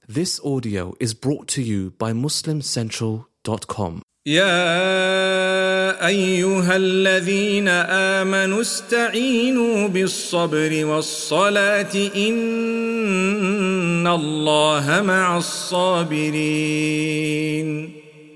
This audio is brought to you by MuslimCentral.com. يا أيها الذين آمنوا استعينوا بالصبر والصلاة إن الله مع الصابرين.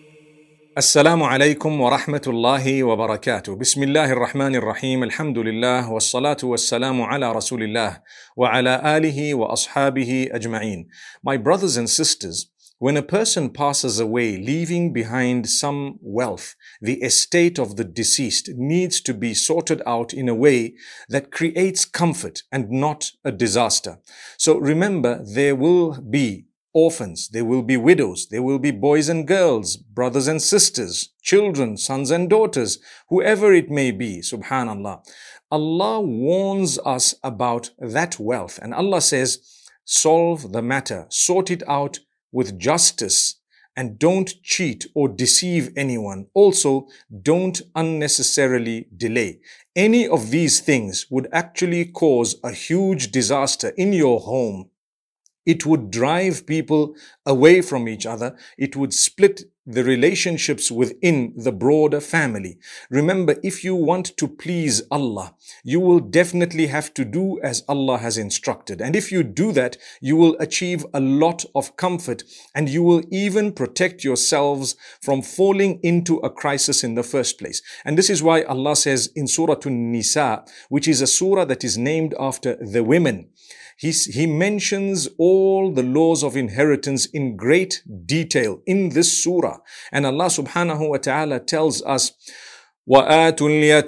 السلام عليكم ورحمة الله وبركاته. بسم الله الرحمن الرحيم. الحمد لله والصلاة والسلام على رسول الله وعلى آله وأصحابه أجمعين. My brothers and sisters, when a person passes away leaving behind some wealth, the estate of the deceased needs to be sorted out in a way that creates comfort and not a disaster. So remember, there will be orphans, there will be widows, there will be boys and girls, brothers and sisters, children, sons and daughters, whoever it may be, subhanallah. Allah warns us about that wealth, and Allah says, solve the matter, sort it out with justice, and don't cheat or deceive anyone. Also, don't unnecessarily delay. Any of these things would actually cause a huge disaster in your home. It would drive people away from each other. It would split the relationships within the broader family. Remember, if you want to please Allah, you will definitely have to do as Allah has instructed. And if you do that, you will achieve a lot of comfort, and you will even protect yourselves from falling into a crisis in the first place. And this is why Allah says in Surah An-Nisa, which is a surah that is named after the women, He mentions all the laws of inheritance in great detail in this surah. And Allah subhanahu wa ta'ala tells us, وَآتُوا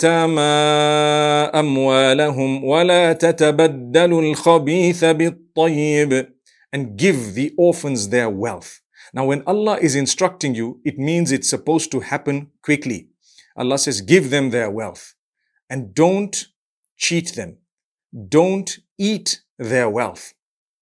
الْيَتَامَى أَمْوَالَهُمْ وَلَا تَتَبَدَّلُوا الْخَبِيثَ بِالطَّيِّبِ, and give the orphans their wealth. Now, when Allah is instructing you, it means it's supposed to happen quickly. Allah says, give them their wealth and don't cheat them. Don't eat their wealth.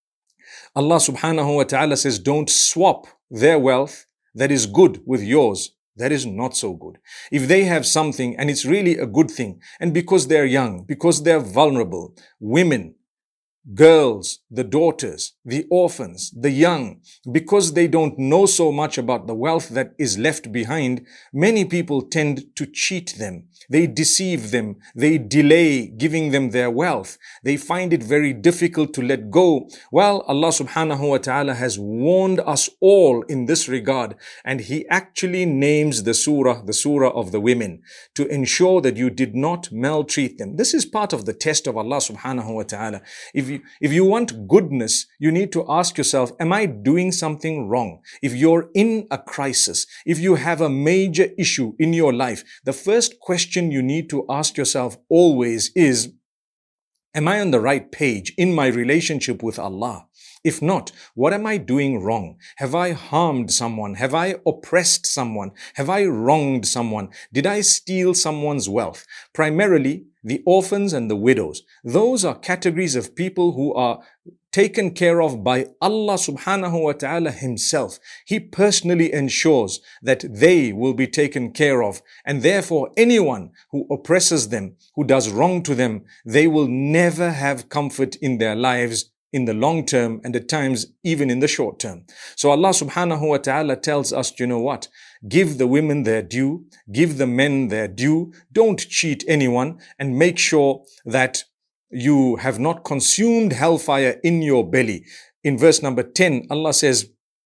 Allah subhanahu wa ta'ala says, don't swap their wealth that is good with yours that is not so good. If they have something and it's really a good thing, and because they're young, because they're vulnerable, women, girls, the daughters, the orphans, the young, because they don't know so much about the wealth that is left behind, many people tend to cheat them. They deceive them. They delay giving them their wealth. They find it very difficult to let go. Well, Allah subhanahu wa ta'ala has warned us all in this regard, and He actually names the surah of the women, to ensure that you did not maltreat them. This is part of the test of Allah subhanahu wa ta'ala. If you want goodness, you need to ask yourself, am I doing something wrong? If you're in a crisis, if you have a major issue in your life, the first question you need to ask yourself always is, am I on the right page in my relationship with Allah? If not, what am I doing wrong? Have I harmed someone? Have I oppressed someone? Have I wronged someone? Did I steal someone's wealth? Primarily, the orphans and the widows. Those are categories of people who are taken care of by Allah subhanahu wa ta'ala Himself. He personally ensures that they will be taken care of. And therefore, anyone who oppresses them, who does wrong to them, they will never have comfort in their lives in the long term, and at times even in the short term. So Allah subhanahu wa ta'ala tells us, you know what? Give the women their due, give the men their due, don't cheat anyone, and make sure that you have not consumed hellfire in your belly. In verse number 10, Allah says,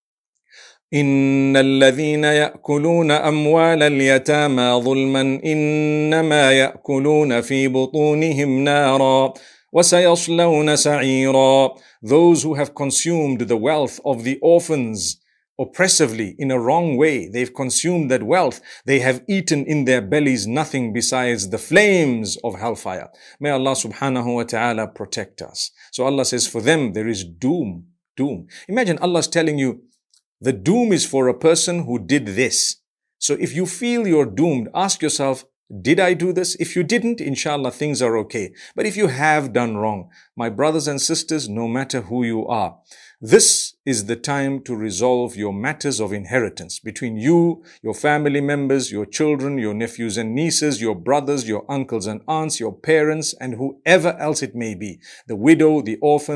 إِنَّ الَّذِينَ يَأْكُلُونَ أَمْوَالَ الْيَتَامَى ظُلْمًا إِنَّمَا يَأْكُلُونَ فِي بُطُونِهِمْ نَارًا وَسَيَصْلَوْنَ سَعِيرًا. Those who have consumed the wealth of the orphans oppressively in a wrong way, they've consumed that wealth, they have eaten in their bellies nothing besides the flames of hellfire. May Allah subhanahu wa ta'ala protect us. So Allah says, for them there is doom. Imagine Allah's telling you, the doom is for a person who did this. So if you feel you're doomed, ask yourself, did I do this? If you didn't, inshallah, things are okay. But if you have done wrong, my brothers and sisters, no matter who you are, this is the time to resolve your matters of inheritance between you, your family members, your children, your nephews and nieces, your brothers, your uncles and aunts, your parents, and whoever else it may be. The widow, the orphans,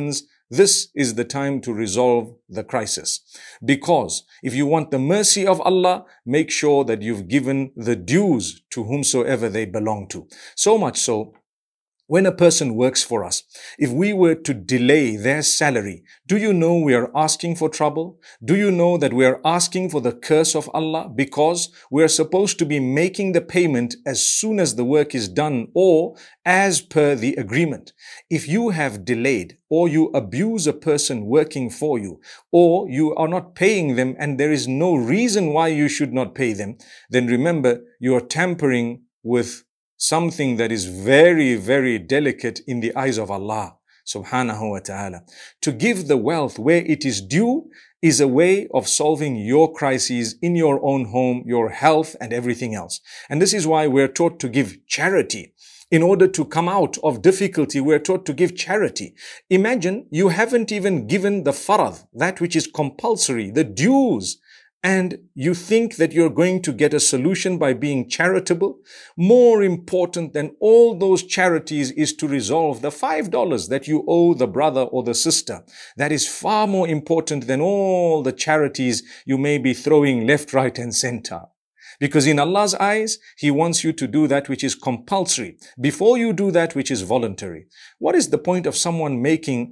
This is the time to resolve the crisis. Because if you want the mercy of Allah, make sure that you've given the dues to whomsoever they belong to. So much so, when a person works for us, if we were to delay their salary, do you know we are asking for trouble? Do you know that we are asking for the curse of Allah? Because we are supposed to be making the payment as soon as the work is done or as per the agreement. If you have delayed or you abuse a person working for you, or you are not paying them and there is no reason why you should not pay them, then remember you are tampering with something that is very, very delicate in the eyes of Allah subhanahu wa ta'ala. To give the wealth where it is due is a way of solving your crises in your own home, your health and everything else. And this is why we're taught to give charity. In order to come out of difficulty, we're taught to give charity. Imagine you haven't even given the farad, that which is compulsory, the dues, and you think that you're going to get a solution by being charitable. More important than all those charities is to resolve the $5 that you owe the brother or the sister. That is far more important than all the charities you may be throwing left, right, and center. Because in Allah's eyes, He wants you to do that which is compulsory before you do that which is voluntary. What is the point of someone making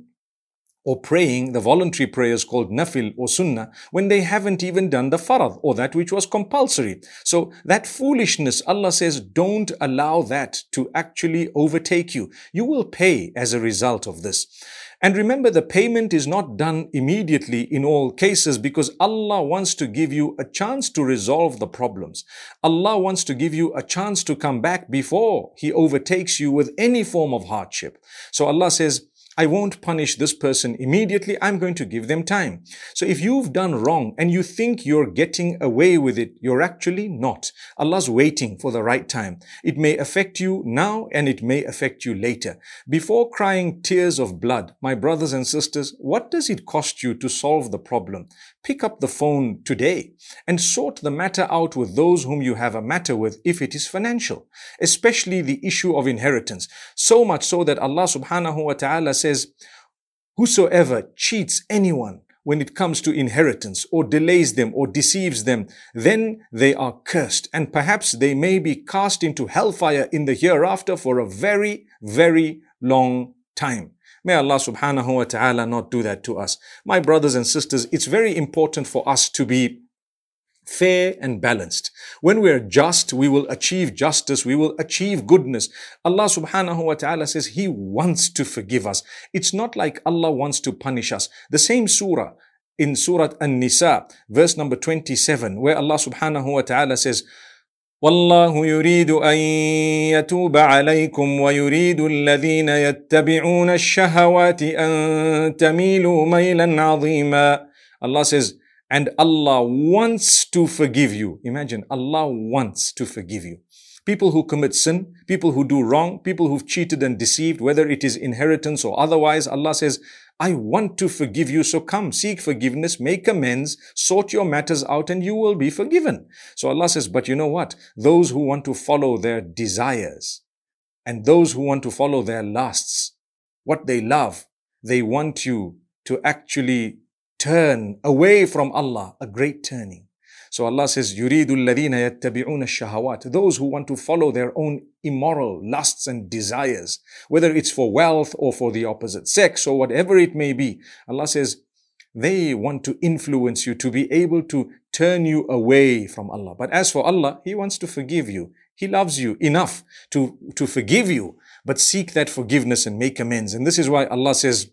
or praying the voluntary prayers called nafil or sunnah when they haven't even done the farad or that which was compulsory? So that foolishness, Allah says, don't allow that to actually overtake you. You will pay as a result of this. And remember, the payment is not done immediately in all cases because Allah wants to give you a chance to resolve the problems. Allah wants to give you a chance to come back before He overtakes you with any form of hardship. So Allah says, I won't punish this person immediately. I'm going to give them time. So if you've done wrong and you think you're getting away with it, you're actually not. Allah's waiting for the right time. It may affect you now and it may affect you later. Before crying tears of blood, my brothers and sisters, what does it cost you to solve the problem? Pick up the phone today and sort the matter out with those whom you have a matter with if it is financial, especially the issue of inheritance. So much so that Allah subhanahu wa ta'ala says, whosoever cheats anyone when it comes to inheritance or delays them or deceives them, then they are cursed and perhaps they may be cast into hellfire in the hereafter for a very, very long time. May Allah subhanahu wa ta'ala not do that to us. My brothers and sisters, it's very important for us to be fair and balanced. When we are just, we will achieve justice, we will achieve goodness. Allah subhanahu wa ta'ala says He wants to forgive us. It's not like Allah wants to punish us. The same surah, in Surah An-Nisa, verse number 27, where Allah subhanahu wa ta'ala says, وَاللَّهُ يُرِيدُ أَن يَتُوبَ عَلَيْكُمْ وَيُرِيدُ الَّذِينَ يَتَّبِعُونَ الشَّهَوَاتِ أَن تَمِيلُوا مَيْلًا عَظِيمًا. Allah says, and Allah wants to forgive you. Imagine, Allah wants to forgive you. People who commit sin, people who do wrong, people who've cheated and deceived, whether it is inheritance or otherwise, Allah says, I want to forgive you. So come, seek forgiveness, make amends, sort your matters out and you will be forgiven. So Allah says, but you know what? Those who want to follow their desires and those who want to follow their lusts, what they love, they want you to actually turn away from Allah, a great turning. So Allah says, يُرِيدُ الَّذِينَ يَتَّبِعُونَ الشَّهَوَاتِ. Those who want to follow their own immoral lusts and desires, whether it's for wealth or for the opposite sex or whatever it may be. Allah says, they want to influence you to be able to turn you away from Allah. But as for Allah, He wants to forgive you. He loves you enough to forgive you. But seek that forgiveness and make amends. And this is why Allah says,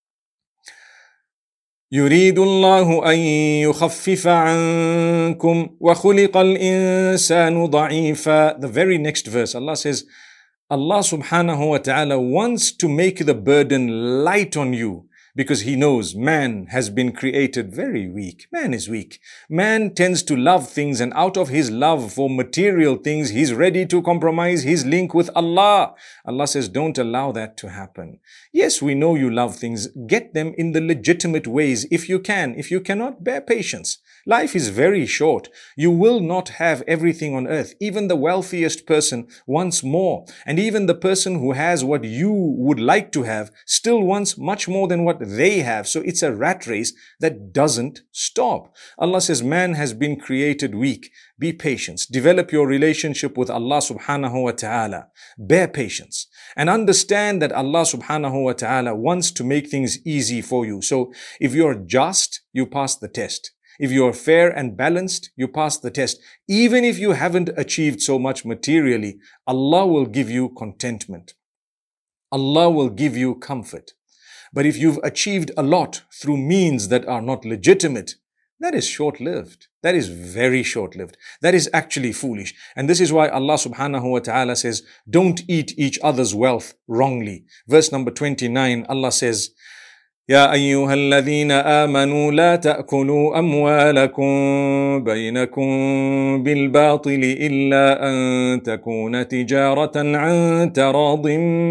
يريد الله أن يخفف عنكم وخلق الإنسان ضعيفا. The very next verse, Allah says, Allah subhanahu wa ta'ala wants to make the burden light on you because He knows man has been created very weak. Man is weak. Man tends to love things, and out of his love for material things, he's ready to compromise his link with Allah. Allah says, don't allow that to happen. Yes, we know you love things. Get them in the legitimate ways if you can. If you cannot, bear patience. Life is very short. You will not have everything on earth. Even the wealthiest person wants more. And even the person who has what you would like to have still wants much more than what they have. So it's a rat race that doesn't stop. Allah says, man has been created weak. Be patient. Develop your relationship with Allah subhanahu wa ta'ala. Bear patience. And understand that Allah subhanahu wa ta'ala wants to make things easy for you. So if you're just, you pass the test. If you are fair and balanced, you pass the test. Even if you haven't achieved so much materially, Allah will give you contentment. Allah will give you comfort. But if you've achieved a lot through means that are not legitimate, that is short-lived. That is very short-lived. That is actually foolish. And this is why Allah subhanahu wa ta'ala says, don't eat each other's wealth wrongly. Verse number 29, Allah says, يا أيها الذين آمنوا لا تأكلوا أموالكم بينكم بالباطل إلا أن تكون تجارة عن تراض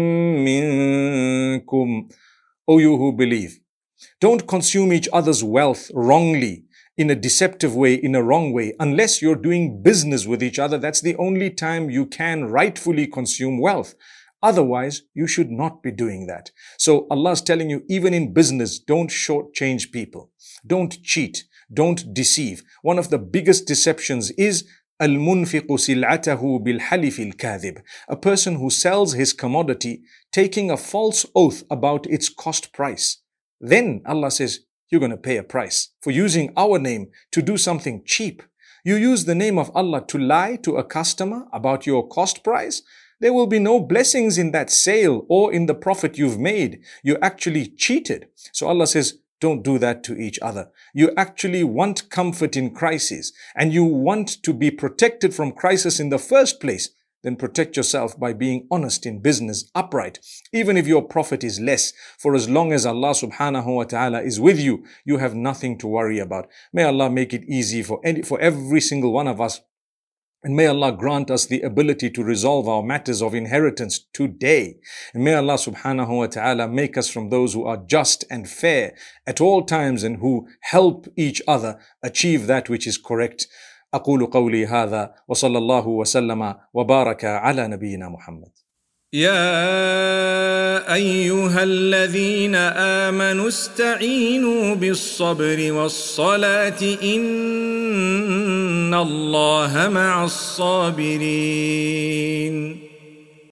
منكم. O you who believe, don't consume each other's wealth wrongly, in a deceptive way, in a wrong way, unless you're doing business with each other. That's the only time you can rightfully consume wealth. Otherwise, you should not be doing that. So Allah is telling you, even in business, don't shortchange people. Don't cheat. Don't deceive. One of the biggest deceptions is al-munfiqu sil'atahu bil-halif al-kadhib. A person who sells his commodity taking a false oath about its cost price. Then Allah says, you're going to pay a price for using our name to do something cheap. You use the name of Allah to lie to a customer about your cost price. There will be no blessings in that sale or in the profit you've made. You actually cheated. So Allah says, don't do that to each other. You actually want comfort in crisis and you want to be protected from crisis in the first place. Then protect yourself by being honest in business, upright. Even if your profit is less, for as long as Allah subhanahu wa ta'ala is with you, you have nothing to worry about. May Allah make it easy for every single one of us. And may Allah grant us the ability to resolve our matters of inheritance today. And may Allah subhanahu wa ta'ala make us from those who are just and fair at all times and who help each other achieve that which is correct. أقول قولي هذا وصلى الله وسلم وبارك على نبينا محمد. يا أيها الذين آمنوا استعينوا بالصبر والصلاة إن الله مع الصابرين.